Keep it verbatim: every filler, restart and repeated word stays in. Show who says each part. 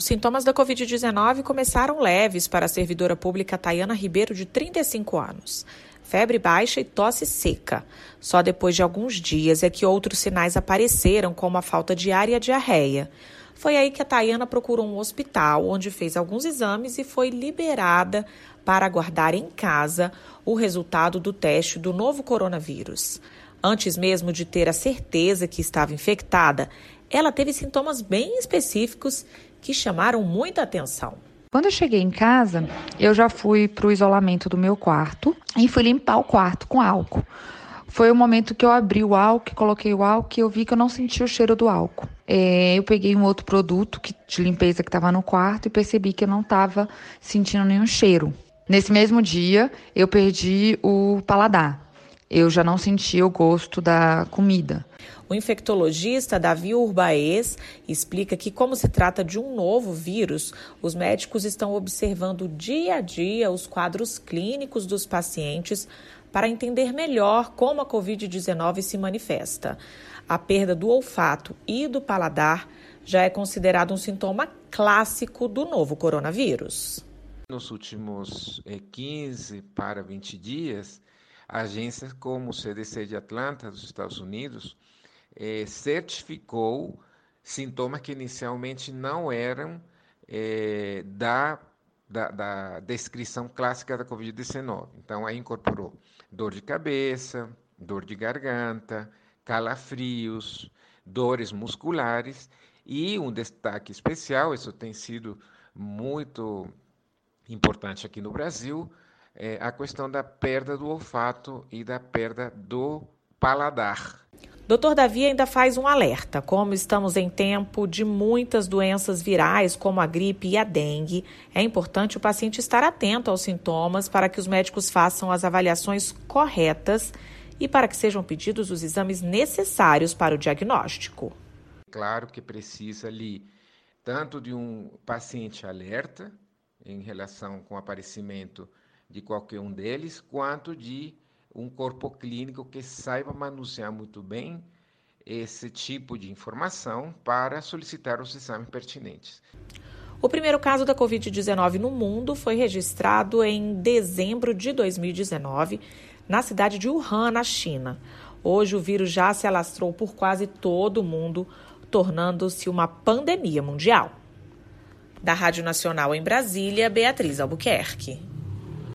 Speaker 1: Os sintomas da covid dezenove começaram leves para a servidora pública Tayana Ribeiro, de trinta e cinco anos. Febre baixa e tosse seca. Só depois de alguns dias é que outros sinais apareceram, como a falta de ar e a diarreia. Foi aí que a Tayana procurou um hospital, onde fez alguns exames e foi liberada para aguardar em casa o resultado do teste do novo coronavírus. Antes mesmo de ter a certeza que estava infectada, ela teve sintomas bem específicos que chamaram muita atenção.
Speaker 2: Quando eu cheguei em casa, eu já fui para o isolamento do meu quarto e fui limpar o quarto com álcool. Foi o momento que eu abri o álcool, coloquei o álcool e eu vi que eu não sentia o cheiro do álcool. É, eu peguei um outro produto que, de limpeza que estava no quarto e percebi que eu não estava sentindo nenhum cheiro. Nesse mesmo dia, eu perdi o paladar. Eu já não sentia o gosto da comida.
Speaker 1: O infectologista Davi Urbaez explica que, como se trata de um novo vírus, os médicos estão observando dia a dia os quadros clínicos dos pacientes para entender melhor como a covid dezenove se manifesta. A perda do olfato e do paladar já é considerado um sintoma clássico do novo coronavírus.
Speaker 3: Nos últimos quinze para vinte dias, agências como o C D C de Atlanta, dos Estados Unidos, eh, certificou sintomas que inicialmente não eram eh, da, da, da descrição clássica da covid dezenove. Então, aí incorporou dor de cabeça, dor de garganta, calafrios, dores musculares e um destaque especial, isso tem sido muito importante aqui no Brasil, é a questão da perda do olfato e da perda do paladar.
Speaker 1: doutor Davi ainda faz um alerta. Como estamos em tempo de muitas doenças virais, como a gripe e a dengue, é importante o paciente estar atento aos sintomas para que os médicos façam as avaliações corretas e para que sejam pedidos os exames necessários para o diagnóstico.
Speaker 3: Claro que precisa ali tanto de um paciente alerta em relação com o aparecimento de qualquer um deles, quanto de um corpo clínico que saiba manusear muito bem esse tipo de informação para solicitar os exames pertinentes.
Speaker 1: O primeiro caso da covid dezenove no mundo foi registrado em dezembro de dois mil e dezenove, na cidade de Wuhan, na China. Hoje o vírus já se alastrou por quase todo o mundo, tornando-se uma pandemia mundial. Da Rádio Nacional em Brasília, Beatriz Albuquerque.